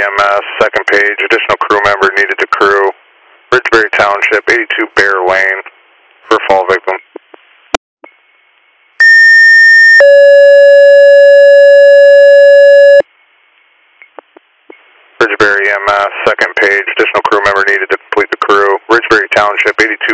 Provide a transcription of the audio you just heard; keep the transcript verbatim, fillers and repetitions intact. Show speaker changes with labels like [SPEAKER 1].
[SPEAKER 1] M S, second page, additional crew member needed to crew. Ridgeberry Township, eighty-two Bear Lane, for fall victim. Ridgeberry M S, second page, additional crew member needed to complete the crew. Ridgeberry Township, eighty-two